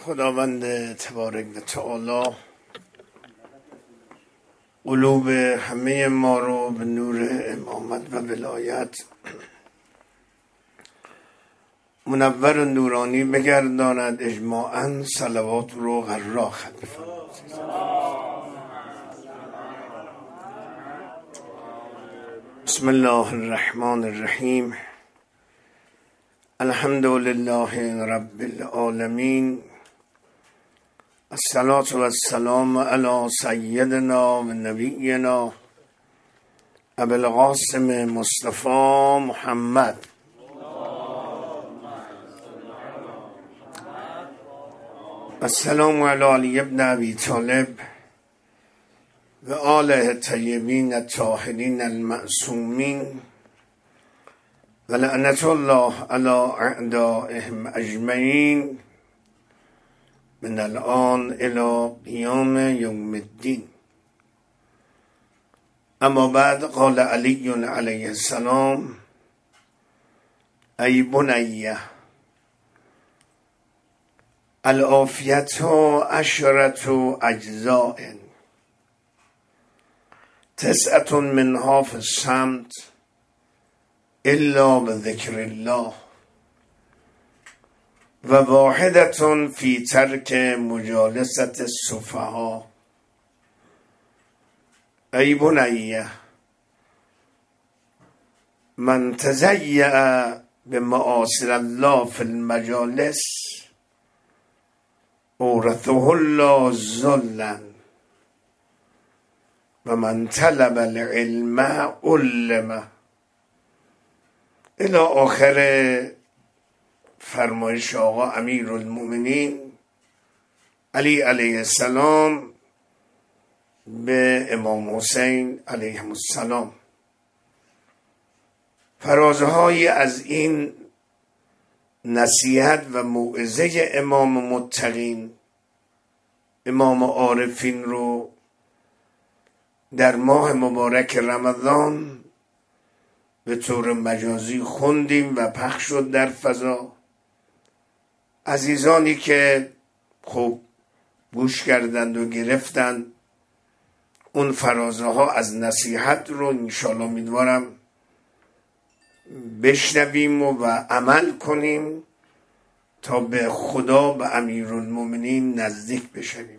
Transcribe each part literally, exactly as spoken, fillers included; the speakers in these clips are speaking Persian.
خداوند تبارک و تعالی قلوب همه ما رو به نور امامت و ولایت منور و نورانی بگرداند. اجماعاً صلوات رو غرا ختم فرمایید. بسم الله الرحمن الرحیم. الحمد لله رب العالمین. الصلاة و السلام علی سیدنا و نبینا ابی القاسم مصطفی محمد السلام علی علی ابن ابی طالب و آله الطیبین الطاهرین المعصومین و لعنت الله علی اعدائهم اجمعین من الان الی قیام یوم الدین. اما بعد، قال علی علیه السلام: ای بنیه العافیة عشرة اجزاء تسعة منها فی الصمت الا بذکر الله و واحدة فی ترک مجالسة السفهاء. ای بنیه من تضیع بمعاصی الله فی المجالس اورثه الله ذلا و من طلب العلم علم. الی آخر فرمایش آقا امیرالمؤمنین علی علیه السلام به امام حسین علیه السلام. فرازهای از این نصیحت و موعظه امام متقین، امام عارفین رو در ماه مبارک رمضان به طور مجازی خوندیم و پخش شد در فضا. عزیزانی که خوب گوش کردند و گرفتند اون فرازه ها از نصیحت رو انشالله امیدوارم بشنویم و, و عمل کنیم تا به خدا و امیرالمؤمنین نزدیک بشویم.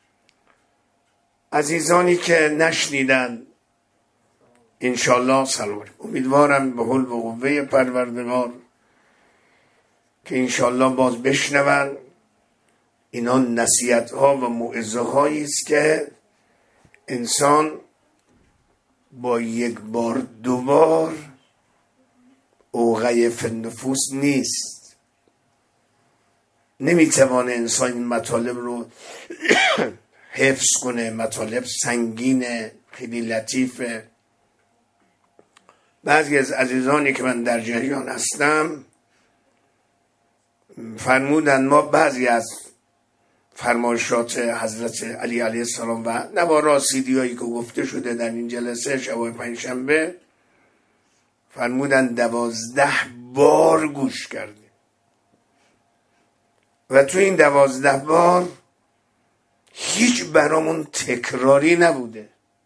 عزیزانی که نشنیدن انشالله سلام. امیدوارم به حول و قوه پروردگار که انشالله باز بشنون. اینا نصیحت ها و موعظه هایی است که انسان با یک بار دوبار اوغی فی النفوس نیست. نمیتوانه انسان این مطالب رو حفظ کنه. مطالب سنگینه، خیلی لطیفه. بعضی از عزیزانی که من در جریان هستم فرمودن ما بعضی از فرمایشات حضرت علی علیه السلام و نوارا سیدی هایی که گفته شده در این جلسه شبای پنجشنبه فرمودن دوازده بار گوش کردیم و تو این دوازده بار هیچ برامون تکراری نبوده،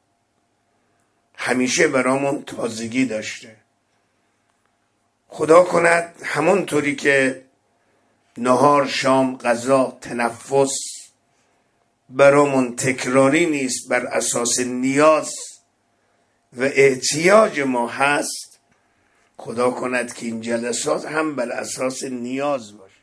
همیشه برامون تازگی داشته. خدا کند همونطوری که نهار، شام، غذا، تنفس برامون تکراری نیست، بر اساس نیاز و احتیاج ما هست، خدا کند که این جلسات هم بر اساس نیاز باشه.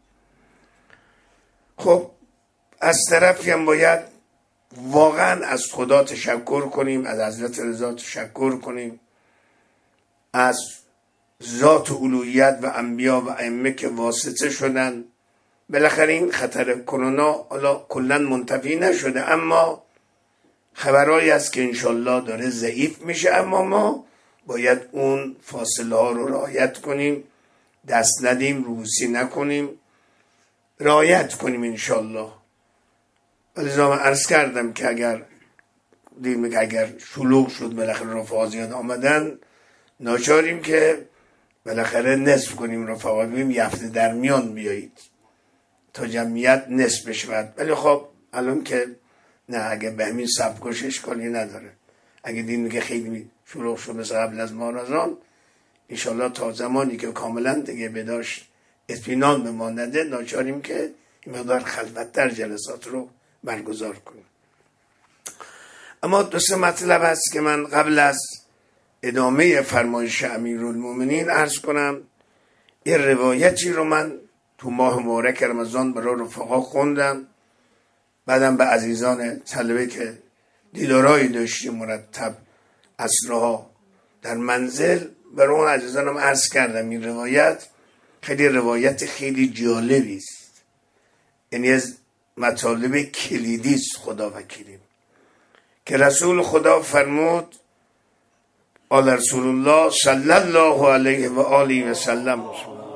خب از طرفی هم باید واقعا از خدا تشکر کنیم، از حضرت رضا تشکر کنیم، از ذات الوهیت و انبیا و ائمه که واسطه شدن. بالاخره این خطر کرونا حالا کلا منتفی نشده، اما خبرهایی است که انشالله داره ضعیف میشه، اما ما باید اون فاصله ها رو رعایت کنیم، دست ندیم، روسی نکنیم، رعایت کنیم انشالله. ولذا من عرض کردم که اگر دیم که اگر شلوغ شد بالاخره رفقا زیاد آمدن، ناچاریم که بالاخره نصف کنیم رفقا، بگیم یه هفته در میان بیایید تا جمعیت نصف بشود. ولی خب الان که نه، اگه به همین سبکش اشکالی نداره. اگه دیدیم که خیلی شروع شد مثل قبل از ماه رمضان، انشالله تا زمانی که کاملا دیگه بداشت اطمینان به ما نده، ناچاریم که این مقدار خلوت‌تر جلسات رو برگزار کنیم. اما دو سه مطلب هست که من قبل از ادامه فرمایش امیرالمومنین عرض کنم. این روایتی رو من تو ماه مبارک رمضان برای رفقا خوندم، بعدم به عزیزان طلبه که دیدارایی داشتیم مرتب عصرها در منزل برای اون عزیزانم عرض کردم. این روایت خیلی روایت خیلی جالبی است، یعنی از مطالب کلیدی است. خدا وکیلی که رسول خدا فرمود آل رسول الله صلی الله علیه و آله و سلم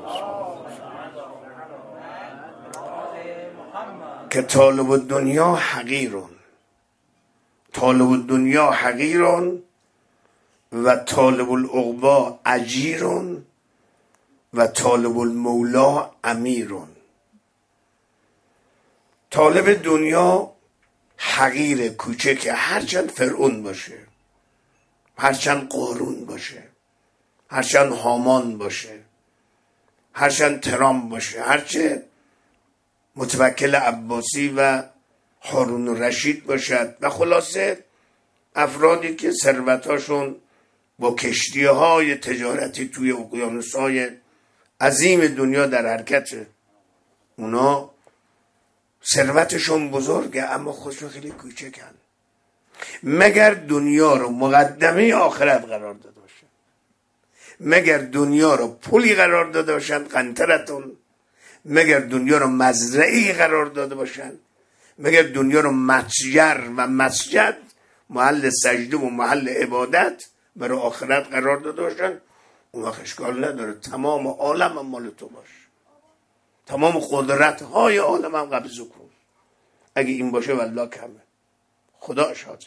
که طالب الدنیا حقیرون، طالب الدنیا حقیرون و طالب العقبی اجیرون و طالب المولا امیرون. طالب دنیا حقیر، کوچک، هرچند فرعون باشه، هرچند قارون باشه، هرچند هامان باشه، هرچند ترام باشه، هرچه متوکل عباسی و هارون الرشید باشد و خلاصه افرادی که ثروتاشون با کشتی های تجارتی توی اقیانوس های عظیم دنیا در حرکته. اونا ثروتشون بزرگه اما خودشون خیلی کوچکن، مگر دنیا رو مقدمه آخرت قرار داده باشن، مگر دنیا رو پولی قرار داده باشن قنطرتون، مگر دنیا رو مزرعی قرار داده باشن، مگر دنیا رو متجر و مسجد، محل سجده و محل عبادت برای آخرت قرار داده باشن، اون وقت اشکال نداره تمام عالم هم مال تو باش، تمام قدرت های عالم هم قبض کن. اگه این باشه والله کمه، خدا شاهدش.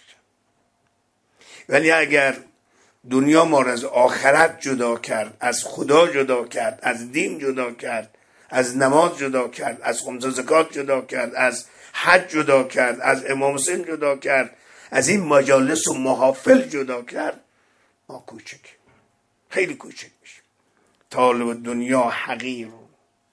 ولی اگر دنیا ما را از آخرت جدا کرد، از خدا جدا کرد، از دین جدا کرد، از نماز جدا کرد، از خمس و زکات جدا کرد، از حج جدا کرد، از امام حسین جدا کرد، از این مجالس و محافل جدا کرد، ما کوچک، خیلی کوچک میشه. طالب دنیا حقیرون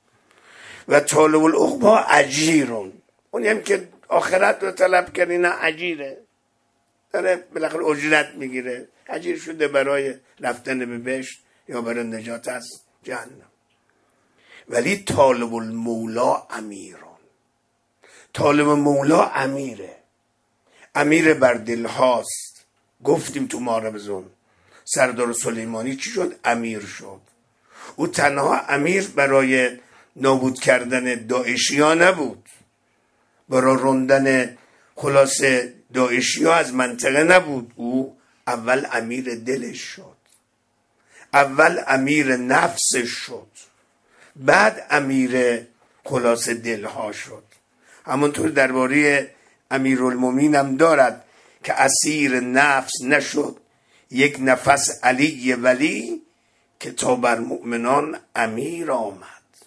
و طالب العقبی اجیرون. اونی هم که آخرت رو طلب کنی نه اجیره، داره بالاخره اجرت میگیره، اجیر شده برای رفتن به بهشت یا برای نجات از جهنم. ولی طالب المولا امیرون، طالب مولا امیره، امیر بر دل هاست. گفتیم تو ماربزون سردار سلیمانی چی شد؟ امیر شد. او تنها امیر برای نابود کردن داعشی ها نبود، برای رندن خلاص داعشی ها از منطقه نبود، او اول امیر دلش شد، اول امیر نفسش شد، بعد امیر خلاص دلها شد. همونطور درباره امیرالمومنین هم دارد که اسیر نفس نشد یک نفس علی ولی که تا بر مؤمنان امیر آمد،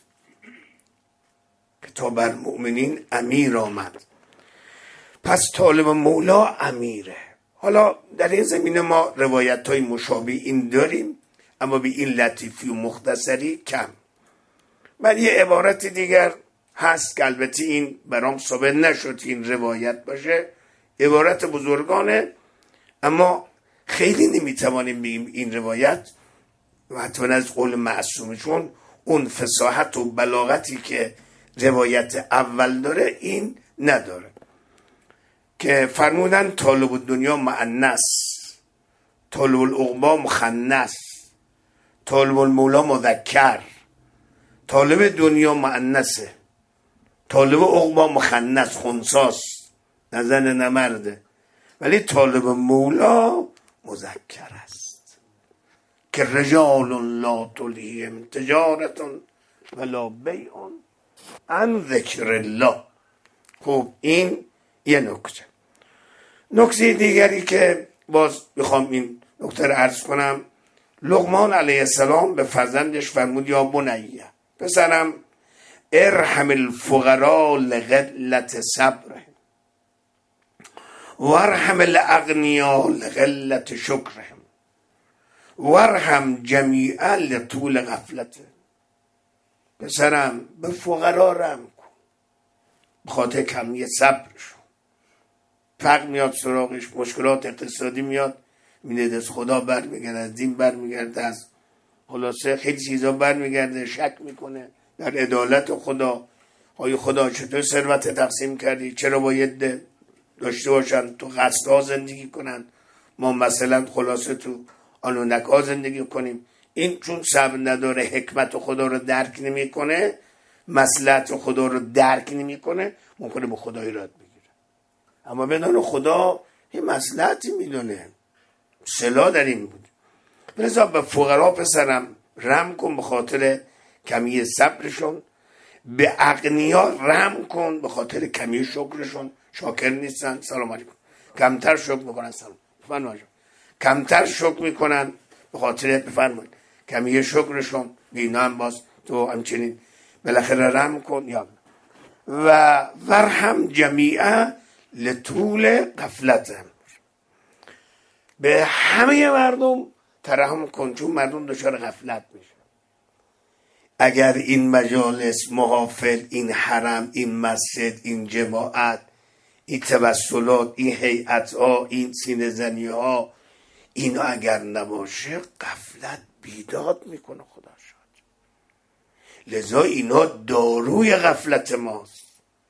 که تا بر مؤمنین امیر آمد. پس طالب مولا امیره. حالا در این زمینه ما روایت های مشابه این داریم اما به این لطیفی و مختصری کم. من یه عبارت دیگر هست که البته این برام ثابت نشد این روایت باشه، عبارت بزرگانه، اما خیلی نمیتوانیم بگیم این روایت و حتی از قول معصومه، چون اون فصاحت و بلاغتی که روایت اول داره این نداره، که فرمودن طالب الدنیا مؤنث، طالب العقبی مخنث، طالب المولا مذکر. طالب دنیا مؤنثه، طالب عقبی مخنث خنثاست، نه زن نه مرده، ولی طالب مولا مذکر است که رجال لا تلهیهم تجارت ولا بیع عن ذکر الله. خب این یه نکته. نکته دیگری که باز بخوام این نکته رو عرض کنم، لقمان علیه السلام به فرزندش فرمود یا بنیه، پسرم ارحم الفقراء لقلت صبرهم وارحم الاغنیاء لقلت شکرهم وارحم جمیعا لطول غفلته. پسرم به فقرا رحم کن به خاطر کمی صبرشون. فقر میاد سراغش، مشکلات اقتصادی میاد، میده از خدا برمیگرده، از دین برمیگرده، از خلاصه خیلی چیزا برمیگرده، شک میکنه در عدالت خدا. آیا خدا چطور ثروت تقسیم کردی؟ چرا باید داشته باشن تو قصرها زندگی کنن، ما مثلا خلاصه تو آنونک ها زندگی کنیم؟ این چون صبر نداره، حکمت خدا رو درک نمیکنه، مصلحت خدا رو درک نمیکنه، ممکنه به خدا ایراد بگیره. اما بدون خدا یه مصلحتی میدونه، صلاح در این بود. لذا به فقرا پسرم رحم کن به خاطر کمی صبرشون، به اغنیا رحم کن به خاطر کمی شکرشون. شاکر نیستن، سلام علیکم. کمتر شکر میکنن، سلام بفرمایید. کمتر شکر میکنن به خاطر بفرمایید کمی شکرشون. اینا هم باز تو همچنین بالاخره رحم کن. یا و ورحم جمیعا لطول غفلتهم، به همه مردم ترحم کن چون مردم دچار غفلت میشه. اگر این مجالس، محافل، این حرم، این مسجد، این جماعت، این توسلات، این هیئت ها، این سینه زنی ها، اینا اگر نباشه غفلت بیداد میکنه خدا شد. لذا اینا داروی غفلت ماست،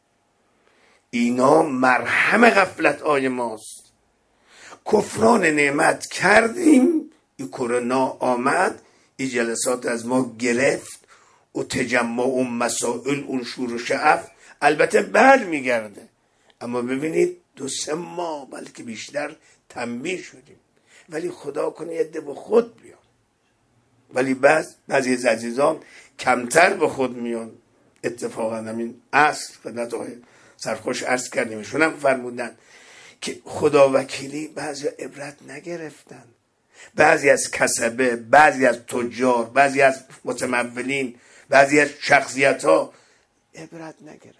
اینا مرهم غفلت های ماست. کفران نعمت کردیم، این کرونا آمد، این جلسات از ما گرفت و تجمع و مسائل اون شور و شعف البته بر میگرده. اما ببینید دو سه ماه بلکه بیشتر تنبیه شدیم، ولی خدا کنه یه ده به خود بیان. ولی بعض بعضی از عزیزان کمتر به خود میان. اتفاقا همین اصل خدمت آقای سرخوش عرض کردیم، ایشون هم فرمودن که خدا وکیلی بعضی عبرت نگرفتن، بعضی از کسبه، بعضی از تجار، بعضی از متمولین، بعضی از شخصیت ها عبرت نگرفتن.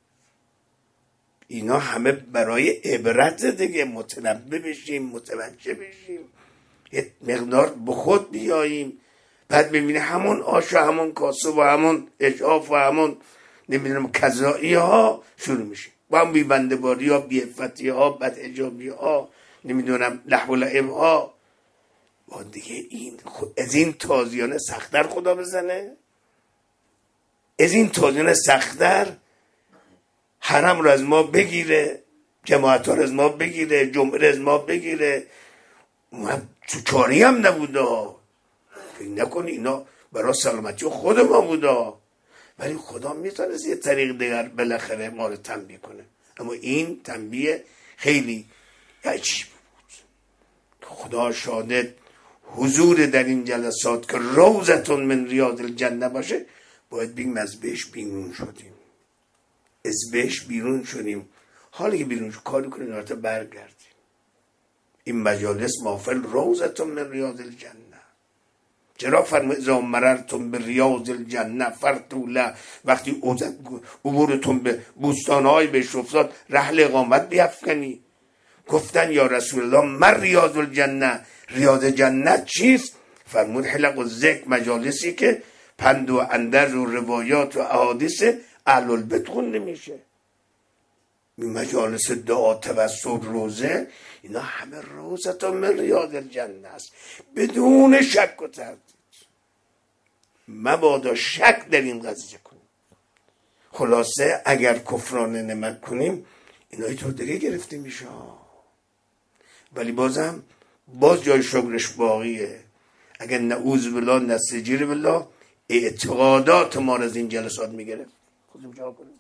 اینا همه برای عبرت دیگه، متنبه بشیم، متوجه بشیم، یه مقدار به خود بیاییم. بعد ببینه همون آش و همون کاسه و همون اجاف و همون نمیدونم کذایی ها شروع میشه، با هم بیبنده باری ها، بیعفتی ها، بد اجابی ها، نمیدونم لحو و لعب ها. با دیگه این از این تازیانه سختر خدا بزنه، از این تازیانه سختر حرم رو از ما بگیره، جماعت ها رو از ما بگیره، جمعه رو از ما بگیره. ما تو کاری هم نبوده، فکر نکنی اینا برای سلامتی خود ما بوده، ولی خدا میتونه یه طریق دیگر بالاخره ما رو تنبیه کنه. اما این تنبیه خیلی عجیب بود. خدا شاهد حضور در این جلسات که روزتون من ریاض الجنه باشه، باید بگیم از بهش بیرون شدیم، از بهش بیرون شدیم. حالی که بیرون شد کاری کنیم نارتا برگردیم. این مجالس محفل روزتون من ریاض الجنه. چرا فرمود اذا مررتم به ریاض الجنه فرتوله، وقتی عبورتون به بوستانهای بهش افتاد رحل اقامت بیفکنی. گفتن یا رسول الله من ریاض الجنه، ریاض جنت چیست؟ فرمود حلق و ذکر، مجالسی که پند و اندرز و روایات و احادیث اهل البیت خونده میشه. این مجالس دعا، توسل، روزه، اینا همه روزتون من ریاض الجنه است، بدون شک و تردید. مبادا شک در این قضیه کنیم. خلاصه اگر کفران نعمت کنیم اینا تو دیگه گرفته میشه، ولی بازم باز جای شکرش باقیه. اگر نعوذ بالله نستجیر بالله اعتقادات ما رو از این جلسات میگرفت، خودم جا کنیم.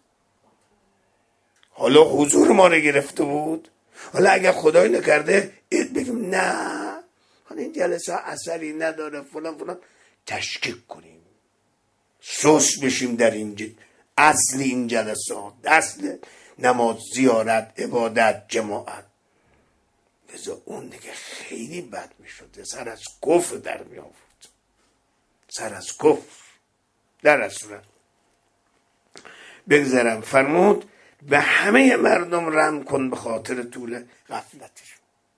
حالا حضور ما رو گرفته بود، حالا اگر خدای نکرده بگیم نه حالا این جلسه اثری نداره فلان فلان، تشکیک کنیم، سوس بشیم در این اصل این جلسات، اصل نماز، زیارت، عبادت، جماعت. لذا اون دیگه خیلی بد می شده، سر از کفر در می آورد، سر از کفر. در اصلا بگذرم. فرمود به همه مردم رحم کن به خاطر طول غفلتش.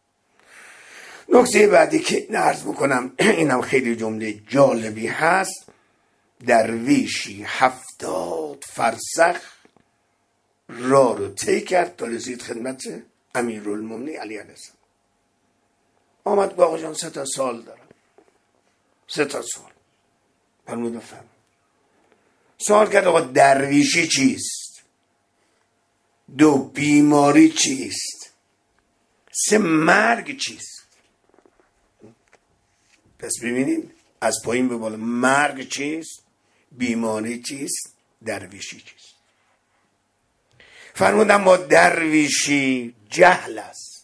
نکته بعدی که عرض میکنم اینم خیلی جمله جالبی هست. درویشی هفتاد فرسخ راه رو طی کرد تا رسید خدمت امیرالمومنین علی علیه السلام. آمد گفت آقا جان سه تا سال دارم، سه تا سال. فرمود بفهم. سوال کرد آقا درویشی چیست؟ دو بیماری چیست؟ سه مرگ چیست؟ پس ببینید از پایین به بالا، مرگ چیست؟ بیماری چیست؟ درویشی چیست؟ فرمودم ما درویشی جهل است.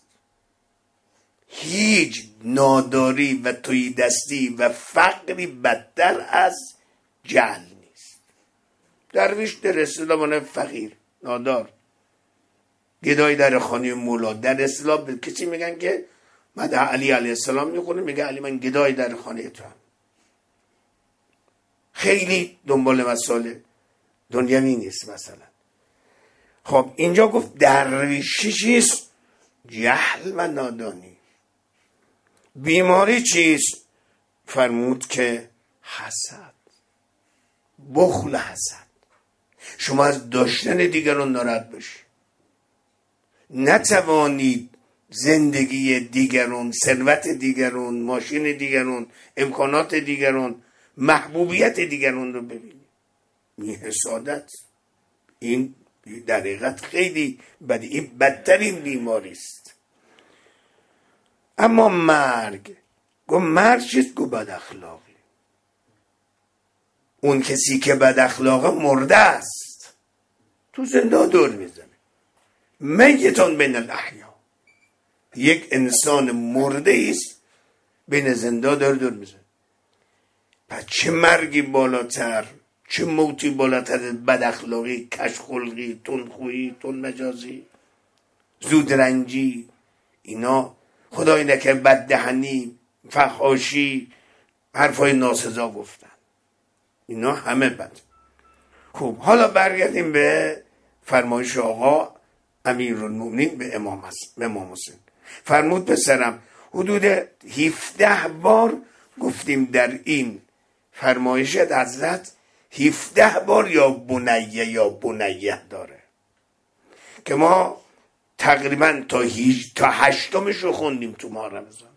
هیچ ناداری و توی دستی و فقری بدتر از جهل نیست. درویش در اصطلاح فقیر، نادار، گدای در خانه مولا. در اصطلاح به کسی میگن که مدح علی علیه السلام میخونه، میگه علی من گدای در خانه تو هم. خیلی دنبال مسائل دنیوی نیست مثلا. خب اینجا گفت درویشی چیست؟ جهل و نادانی. بیماری چیست؟ فرمود که حسد، بخل حسد. شما از داشتن دیگران ناراحت باشید، نتوانید زندگی دیگران، ثروت دیگران، ماشین دیگران، امکانات دیگران، محبوبیت دیگران رو ببینید. این حسادت، این در حقیقت خیلی بد، این بدترین بیماری است. اما مرگ، گو مرگ چیست؟ گو بد اخلاقی. اون کسی که بد اخلاقه مرده است، تو زنده دور میزنه. میتون بین الاحیا، یک انسان مرده است بین زنده دور دور میزنه. پس چه مرگی بالاتر، چه موتی بالاتر از بد اخلاقی، کژخلقی، تندخویی، تندمجازی، زودرنجی. اینا خدای نکرده بددهنی، فحاشی، حرفای ناسزا گفتن، اینا همه بد. خوب، حالا برگردیم به فرمایش آقا امیرالمومنین به امام امام حسین. فرمود پسرم. حدود هفده بار گفتیم در این فرمایشت حضرت هفده بار یا بنیه یا بنیه داره که ما تقریبا تا هیچ تا هشتمش رو خوندیم تو ماه رمضان.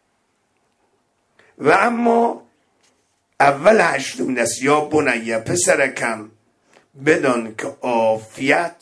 و اما اول هشتم دست یا بنیه پسرکم بدان که عافیت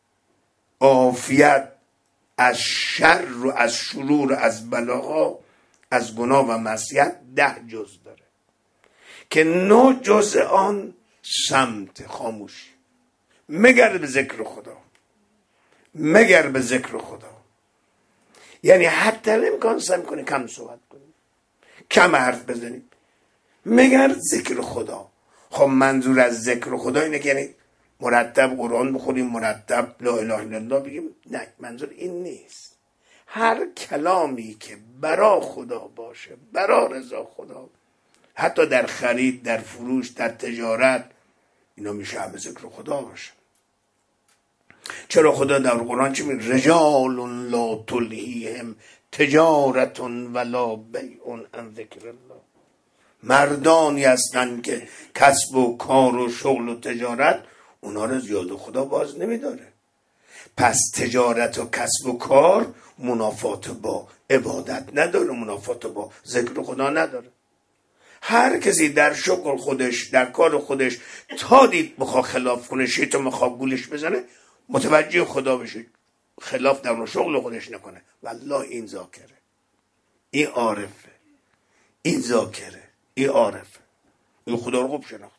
عافیت از شر و از شرور، از بلاها، از گناه و معصیت ده جز داره که نو جز آن صمت، خاموشی. مگر به ذکر خدا، مگر به ذکر خدا. یعنی حتی امکان سعی کنی کم صحبت کنیم، کم حرف بزنیم، مگر ذکر خدا. خب منظور از ذکر خدا اینه که یعنی مرتب قرآن بخونیم، مرتب لا اله الا الله بگیم؟ نه، منظور این نیست. هر کلامی که برا خدا باشه، برا رضا خدا، حتی در خرید، در فروش، در تجارت، اینا میشه همه ذکر خدا باشه. چرا خدا در قرآن چی میگه؟ رجال لا تلهیهم تجارت ولا بیع عن ذکر الله. مردانی هستن که کسب و کار و شغل و تجارت اونا رو یاد خدا باز نمیداره. پس تجارت و کسب و کار منافات با عبادت نداره، منافات با ذکر خدا نداره. هر کسی در شغل خودش، در کار خودش تا دید بخواه خلاف کنه، شیطان بخواه گولش بزنه، متوجه خدا بشه، خلاف در شغل خودش نکنه، والله این ذاکره، این عارفه، این ذاکره، این عارفه، این خدا رو خوب شناخت.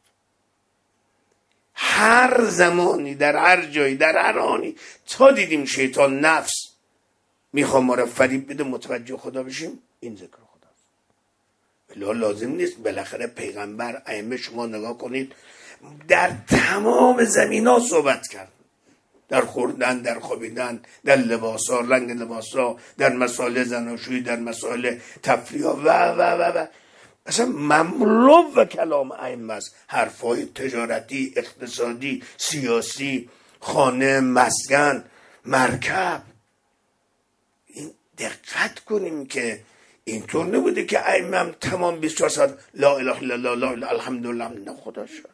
هر زمانی، در هر جایی، در هر آنی تا دیدیم شیطان نفس میخوام ما رو فریب بده، متوجه خدا بشیم، این ذکر خداست. ولی لازم نیست. بالاخره پیغمبر، ائمه، شما نگاه کنید، در تمام زمین ها صحبت کرد، در خوردن، در خوابیدن، در لباس ها، رنگ لباس ها، در مسائل زناشویی، در مسائل تفریح ها و و و و اصلا مملو و کلام ائمه است، حرفای تجارتی، اقتصادی، سیاسی، خانه، مسکن، مرکب. این دقت کنیم که اینطور نبوده که ائمه هم تمام بیست و چهار ساعت لا اله الا الله لا اله الحمدلله، نه خدا شد.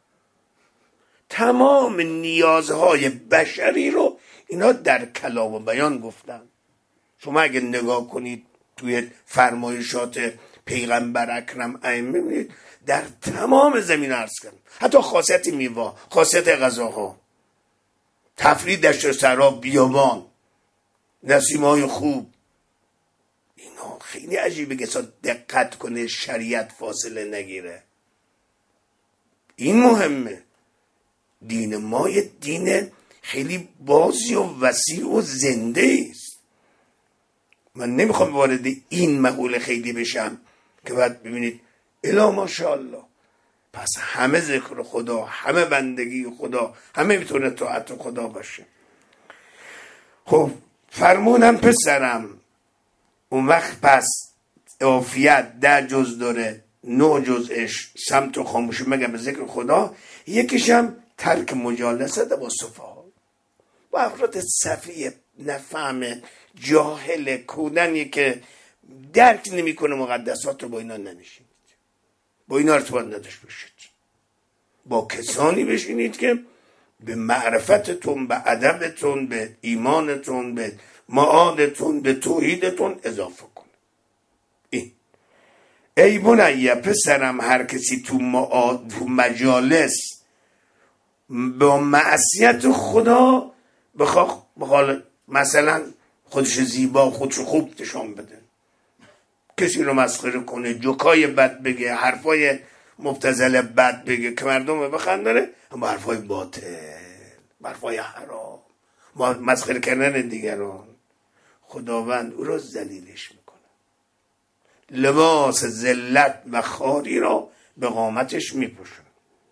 تمام نیازهای بشری رو اینا در کلام و بیان گفتن. شما اگه نگاه کنید توی فرمایشات پیغمبر اکرم ائمه می‌بینید در تمام زمین عرض کردن، حتی خاصیت میوه، خاصیت غذاها، تفرید دشت صحرا، بیابان، نسیم‌های خوب. اینا خیلی عجیبه که دقت کنه شریعت فاصله نگیره. این مهمه. دین ما یه دین خیلی بازی و وسیع و زنده است. من نمیخوام وارد این مقوله خیلی بشم که بعد ببینید الا ماشاءالله پس همه ذکر خدا، همه بندگی خدا، همه میتونه طاعت خدا باشه. خب فرمونم پسرم، اون وقت پس عافیت ده جز داره، نه جزش سمت و خاموشی مگه به ذکر خدا، یکیشم ترک مجالست با صفحا، با افراد صفیه نفهمه جاهل کودنی که درک نمیکنه مقدسات رو، با اینا ننشینید، با اینا ارتباط نداشت باشید. با کسانی بشینید که به معرفتتون، به ادبتون، به ایمانتون، به معادتون، به توحیدتون اضافه کنه. این ای بنیه پسرم، هر کسی تو, معاد، تو مجالس با معصیت خدا بخواه بخواه مثلا خودش زیبا، خودش خوب نشان بده، کسی رو مسخره کنه، جوکای بد بگه، حرفای مبتذل بد بگه که مردم بخندونه، اما حرفای باطل، حرفای حرام، مسخره کردن دیگران، خداوند او رو ذلیلش میکنه. لباس ذلت و خواری را به قامتش میپوشونه.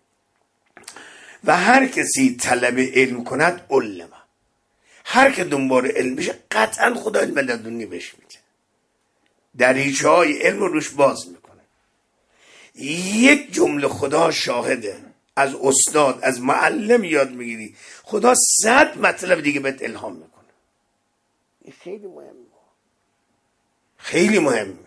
و هر کسی طلب علم کند علمه، هر که دنبال علم بشه قطعا خدا علم لدنی بهش میده، دریچه های علم رو روش باز میکنه. یک جمله خدا شاهده، از استاد، از معلم یاد میگیری، خدا صد مطلب دیگه بهت الهام میکنه. این خیلی مهمه، خیلی مهمه.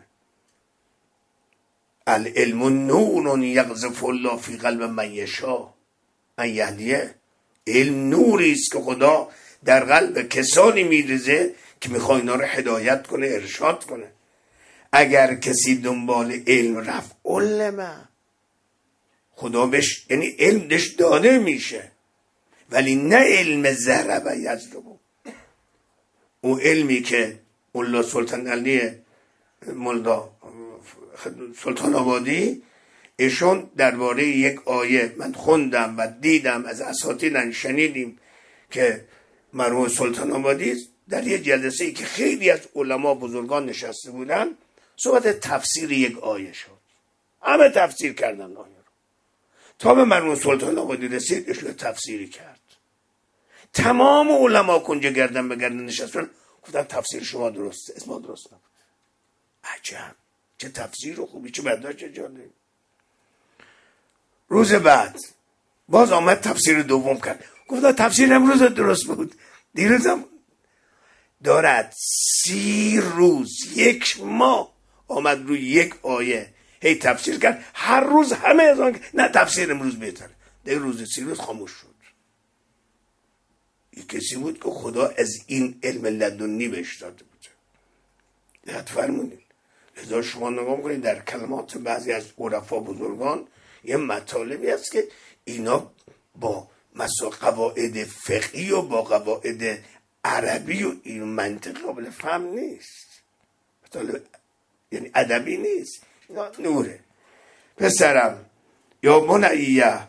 العلم نور یقذف الله فی قلب من یشاء ان یهدیه. علم نوری است که خدا در قلب کسانی میریزه که میخواد اینا رو هدایت کنه، ارشاد کنه. اگر کسی دنبال علم رفت علمه، خدا بهش یعنی علم دش داده میشه، ولی نه علم ضربه یضربه. او علمی که ملا سلطان علی ملا سلطان آبادی ایشون درباره یک آیه من خوندم و دیدم، از اساتید شنیدیم که مرحوم سلطان آبادی در یک جلسه ای که خیلی از علما بزرگان نشسته بودن صحبت تفسیر یک آیه شد، همه تفسیر کردن آیه رو، تا به مرحوم سلطان آبادی رسید ایشون تفسیری کرد. تمام علما کنجه گردن به گردن نشستن گفتن تفسیر شما درسته، اسم درست نبود. عجب، چه تفسیر خوبی، چه برداشت، چه جالب. روز بعد باز آمد تفسیر دوم کرد، گفت تفسیر امروز درست بود، دیروزم. دارد سی روز، یک ماه آمد روی یک آیه هی تفسیر کرد، هر روز همه از آن نه تفسیر امروز بهتره، در روز سی روز خاموش شد. یک کسی بود که خدا از این علم لدنی بهش داده بود. دقت فرمونید. لذا شما نگاه کنید در کلمات بعضی از عرفا بزرگان یه مطالبی هست که اینا با مثلا قواعد فقهی و با قواعد عربی و این منطق قابل فهم نیست، مطالب یعنی ادبی نیست، اینا نوره. پسرم یا بنیه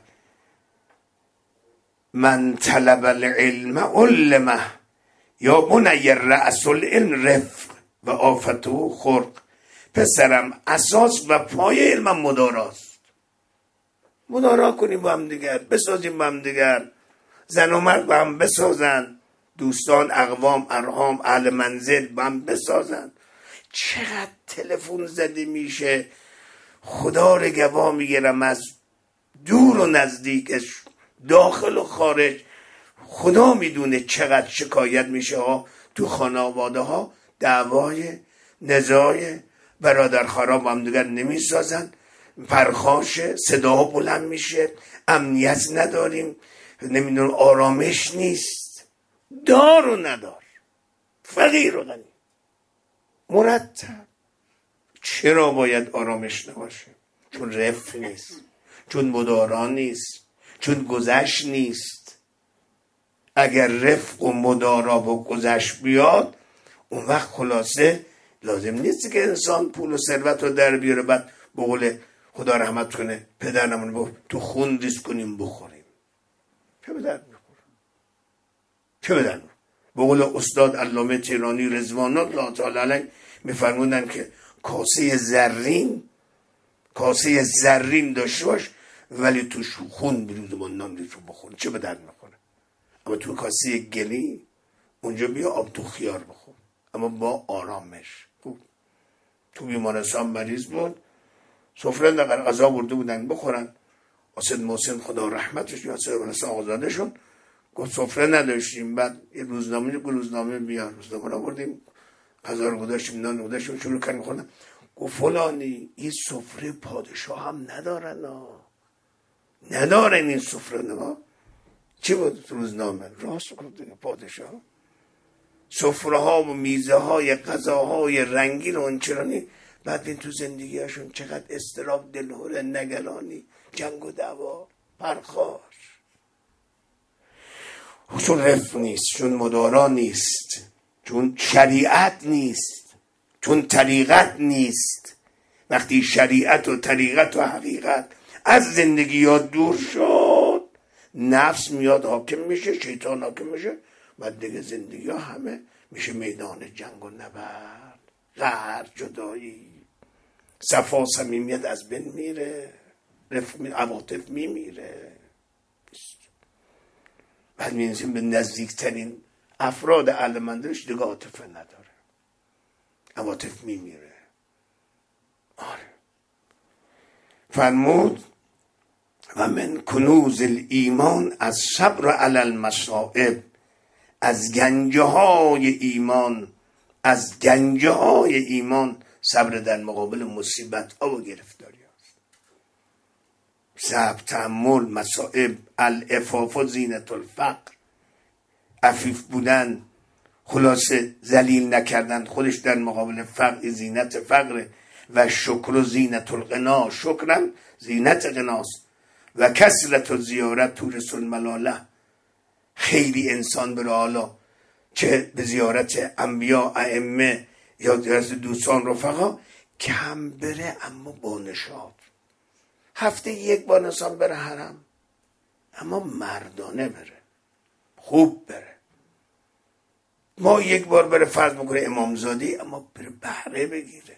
من طلب العلم علمه، یا بنی رأس العلم رفق و آفته خرق. پسرم اساس و پای علم مداراست. مدارا کنیم با هم دیگر، بسازیم با هم دیگر، زن و مرد با هم بسازن، دوستان، اقوام، ارحام، اهل منزل با هم بسازن. چقدر تلفن زده میشه خدا رو گواه میگیرم از دور و نزدیکش، داخل و خارج. خدا میدونه چقدر شکایت میشه ها تو خانواده ها، دعوای نزاع برادرخوارا با هم دیگر نمیسازن، پرخاشه، صدا بلند میشه، امنیت نداریم، نمیدونم آرامش نیست. دار و ندار، فقیر و غنی، مرتب. چرا باید آرامش نباشه؟ چون رفت نیست، چون مدارا نیست، چون گذشت نیست. اگر رفق و مدارا و گذشت بیاد، اون وقت خلاصه لازم نیست که انسان پول و ثروت رو در بیاره بعد به قول خدا رحمت کنه پدرمون گفت تو خون ریز کنیم بخوریم. چه به درد میخوره؟ چه به درد؟ به قول استاد علامه تهرانی رضوان الله تعالی علیه میفرمودن که کاسه زرین کاسه زرین داشته باش ولی توش خون بریز و نان ریز رو بخور، چه به درد میخوره؟ اما تو کاسه گلی اونجا بیا آب تو خیار بخور، اما با آرامش. تو بیمارستان مریض بود، سفره نقل غذا برده بودن بخورن. اسد محسن خدا رحمتش بیاد بیمارستان آزاده شد، گفت سفره نداشتیم. بعد یه روزنامه روزنامه بیار روزنامه رو بردیم، غذا رو گذاشتیم، نان رو گذاشتیم، شروع کردیم خوردن. گفت فلانی این سفره پادشاه هم ندارن ها. ندارن این سفره. نگاه چی بود روزنامه؟ راست گفت پادشاه. سفره ها و میزه های غذاهای رنگین و انچرانی. بعد این تو زندگی هاشون چقدر استراب، دلهوره، نگرانی، جنگ و دعوا، پرخاش. چون رفت نیست، چون مدارا نیست، چون شریعت نیست، چون طریقت نیست. وقتی شریعت و طریقت و حقیقت از زندگی ها دور شد، نفس میاد حاکم میشه، شیطان حاکم میشه، بعد دیگه زندگی ها همه میشه میدان جنگ و نبرد، قهر، جدایی، صفا صمیمیت از بین میره، عواطف میمیره. بعد میرسیم به نزدیکترین افراد علمندش دیگه عاطفه نداره، عواطف میمیره. آره فرمود و من کنوز الایمان از صبر علی المصائب، از گنجه های ایمان، از گنجه های ایمان صبر در مقابل مصیبت ها و گرفتاری هاست. صبر، تحمل مصائب، العفاف و زینت الفقر، عفیف بودن، خلاصه ذلیل نکردن خودش در مقابل فقر، زینت فقر. و شکر و زینت الغنا، شکرم زینت غناست. و کثرت و زیارت تورث الملاله، خیلی انسان بره حالا چه به زیارت انبیا، ائمه یا زیارت دوستان رفقا، کم بره اما با نشاط. هفته یک بار انسان بره حرم، اما مردانه بره، خوب بره. ما یک بار بره فرض میکنه امامزادی، اما بره بهره بگیره،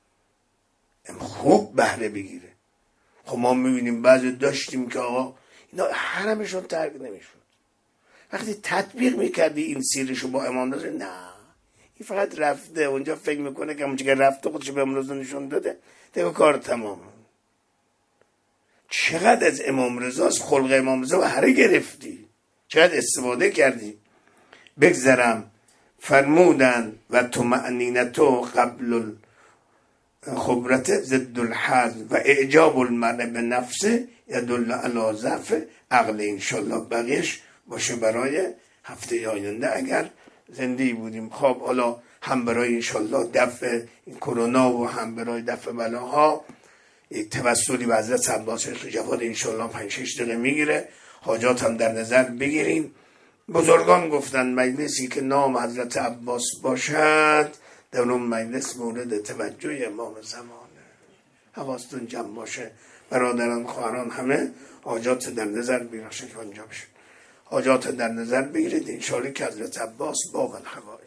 خوب بهره بگیره. خب ما میبینیم بعضی داشتیم که آقا اینا حرمشون ترک نمیشد. وقتی تطبیق میکردی این سیرشو با امام رضا، نه این فقط رفته اونجا فکر میکنه که همونجا که رفته خودشو به امام رضا نشون داده دیگه کار تمام. چقدر از امام رضا، از خلق امام رضا بهره گرفتی، چقدر استفاده کردی. بگذرم فرمودن و طمأنینتو قبل خبرت ضد الحزن و اعجاب المرء به نفسه یدل علی ضعف عقل. انشالله بقیش باشه برای هفته آینده اگر زنده بودیم. خب حالا هم برای انشالله دفع این کرونا و هم برای دفع بلاها یک توسلی به حضرت عباس جواد انشالله پنج شش دقیقه میگیره. حاجات هم در نظر بگیرین. بزرگان گفتن مجلسی که نام حضرت عباس باشد در اون مجلس مورد توجه امام زمانه. حواستون جمع باشه برادران، خواهران، همه حاجات در نظر بگیرن که آنجا بشه. حاجات در نظر بگیرید انشالله که حضرت عباس باب الحوائج.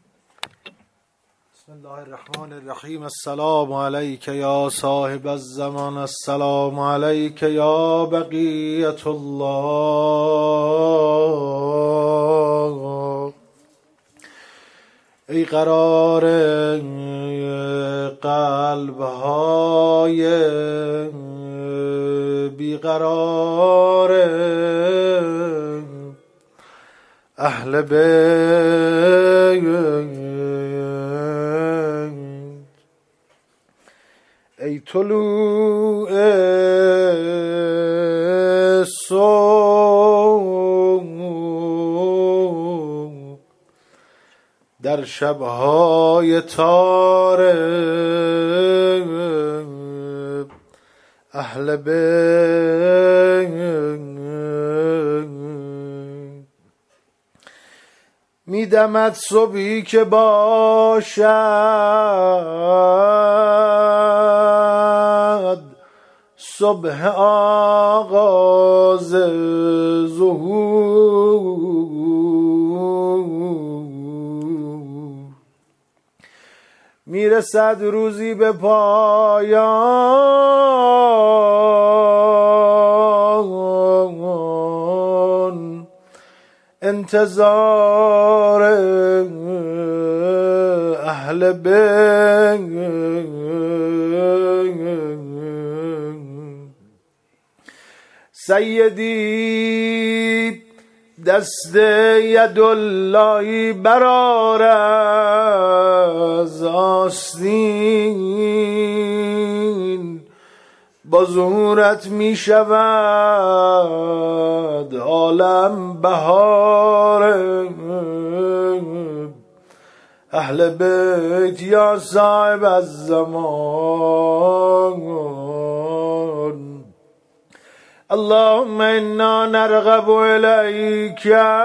بسم الله الرحمن الرحیم. السلام علیک یا صاحب الزمان، السلام علیک یا بقیت الله. ای قرار قلب‌های بیقرار اهل بیت، ای طلوع صبح در شب‌های تار اهل بیت، میدمد صبحی که باشد صبح آغاز ظهور، میرسد روزی به پایان انتظار اهل بیت، سیدی دست یداللهی برآر از آستین، با ظهورت می شود عالم بهار اهل بیت، یا صاحب الزمان. اللهم انا نرغب الیک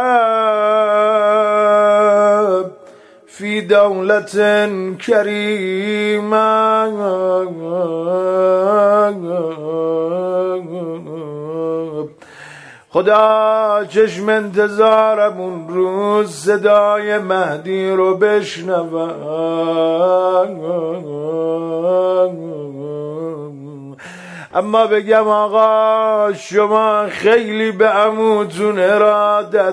فی دولت کریمه، خدا چشم انتظارم اون روز صدای مهدی رو بشنوم، اما بگم آقا شما خیلی به عموتون ارادت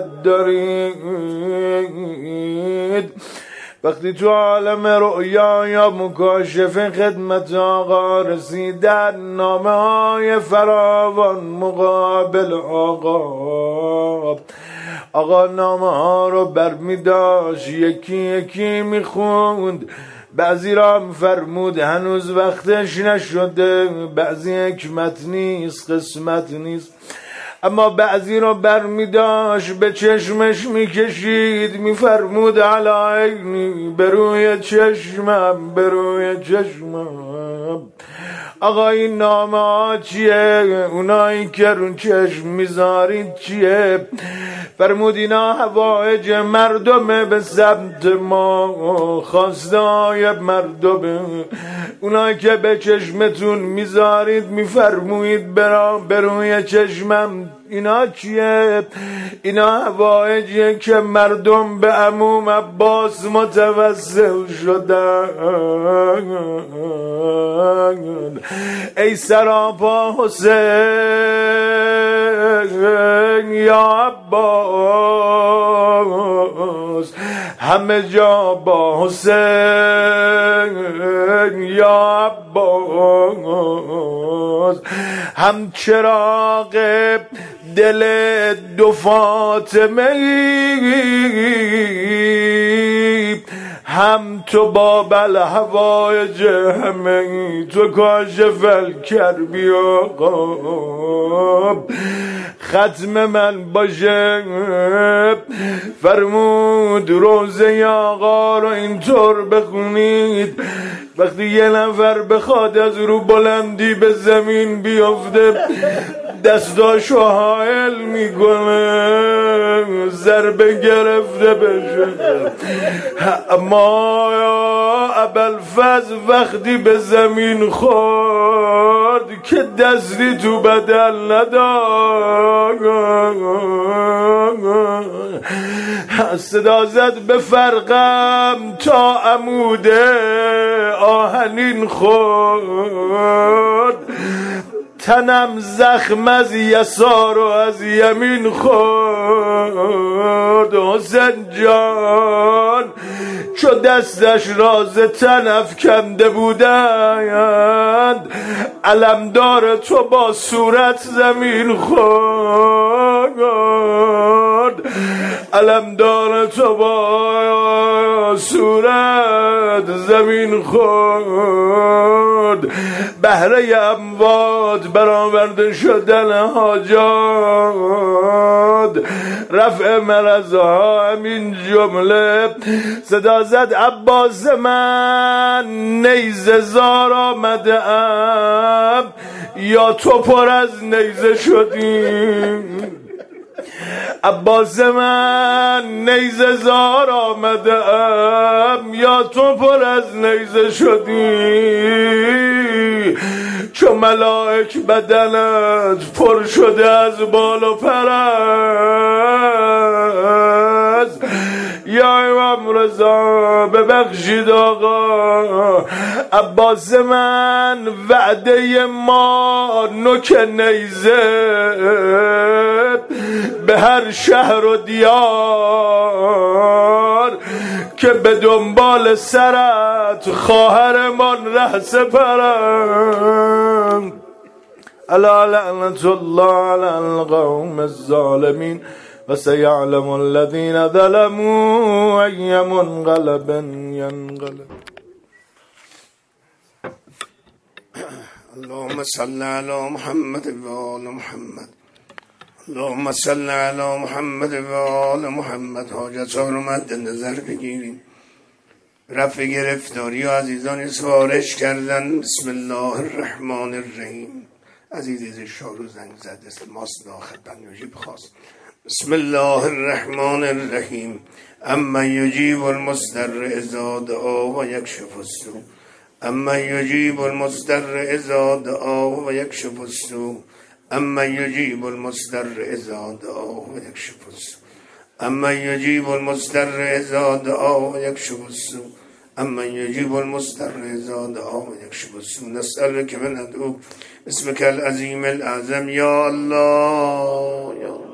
دارید، وقتی تو عالم رؤیا یا مکاشفه خدمت آقا رسیدن نامه های فراوان مقابل آقا، آقا نامه ها رو برمی داشت یکی یکی می خوند، بعضی را فرمود هنوز وقتش نشده، بعضی حکمت نیست قسمت نیست، اما بعضی را برمی داشت به چشمش می کشید می فرمود علی به روی چشمم به روی چشمم. آقا این نامه ها چیه؟ اونایی که رو چشم میذارید چیه؟ فرمود اینا حوائج مردمه به سمت ما، خواسته های مردمه، اونایی که به چشمتون میذارید میفرموید برام به روی چشمم، اینا چیه؟ اینا حوائجیه که مردم به عموم عباس متوسل شدن. ای سراپا حسین یا عباس، همه جا با حسین یا عباس، هم چراغ دل دو فاطمه هم تو باب الحوائج همه، تو کاشف الکربی آقا ختم من باشه. فرمود روزه آقا رو اینطور بخونید وقتی یه نفر بخواد از رو بلندی به زمین بیفته دستاشو حائل میکنه ضربه گرفته بشه، اما ابوالفضل وقتی به زمین خورد که دستی تو بدن نداشت صدا زد به فرقم تا عمود آهنین خورد، تنم زخم از یسار و از یمین خورد. حسین جان چو دستش راز تن افکنده بودند، علمدار تو با صورت زمین خورد، علمدار تو با صورت زمین خورد. بهره اموات برآورده شدن حاجات، رفع مرضها همین جمله. صدا زد عباس من نیزه زار آمده ام، یا تو پر از نیزه شدی. عباس من نیزه زار آمده ام، یا تو پر از نیزه شدی. چو ملائک بدنت پر شده از بال و پر است. یا امام رضا ببخشید آقا، عباس من وعده ما نوک نیزه به هر شهر و دیار، که به دنبال سرت خواهرمان ره سپرند. الا لعنت الله علی القوم الظالمین و سیعلم الذین ظلموا ای منقلب ینقلب. اللهم صل علی محمد و آل محمد. اللهم صل علی محمد و آل محمد. حاجت ها رو مد نظر بگیریم. رفع گرفتاری و عزیزانی سفارش کردن. بسم الله الرحمن الرحیم. عزیز شارو زنگ زد ماست داخل بنیاجی بخواست. بسم الله الرحمن الرحیم. اما یجیب المضطر اذا دعا و یکشف السوء. اما یجیب المضطر اذا دعا و یکشف السوء. اما یجیب المضطر اذا دعا و یکشف السوء. اما یجیب المضطر اذا دعا و یکشف السوء. اما یجیب المضطر اذا دعا و یکشف السوء. نسألک من ندعو اسمک العظیم الاعظم. یا الله یا الله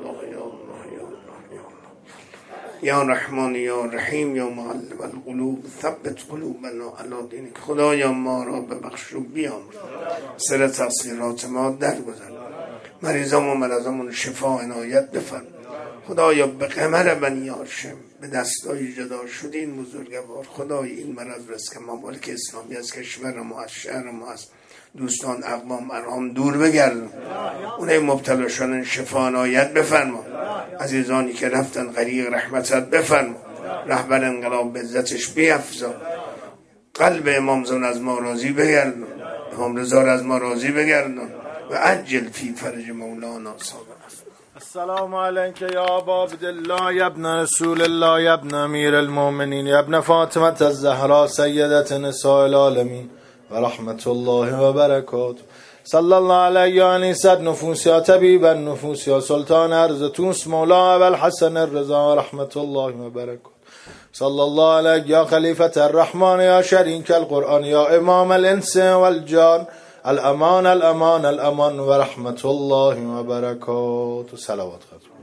یا رحمان یا رحیم یا معلم القلوب ثبت قلوبنا علی دینک. خدایا ما را ببخش و بیامرز، سر تقصیرات ما درگذر، مریضام و مرضامون شفا عنایت بفرما. خدایا به قمر بنی هاشم به دستای جدا شد این بزرگوار، خدای این مرض رس که ممالک اسلامی از کشور ما از شهر ما از دوستان اقوام ارحام دور بگردن، اونای مبتلا شدن شفا عنایت بفرما. عزیزانی که رفتن غریق رحمتت بفرما. رهبر انقلاب به عزتش بیفزا. قلب امام زمان از ما راضی بگردن، امام رضا از ما راضی بگردن و عجل فی فرج مولانا صادق. السلام علیک یا ابا عبدالله یا ابن رسول الله یا ابن امیر المؤمنین یا ابن فاطمه الزهرا سیدت نساء العالمین و رحمت الله و برکاته. صلی الله علیه یا انیس النفوس یا طبیب النفوس یا سلطان ارض توس مولا ابوالحسن الرضا و رحمت الله و برکاته. صلی الله علیه یا خلیفة الرحمن یا شریک القرآن یا امام الانس والجان. الامان الامان الامان و رحمت الله و برکاته. صلوات خدا.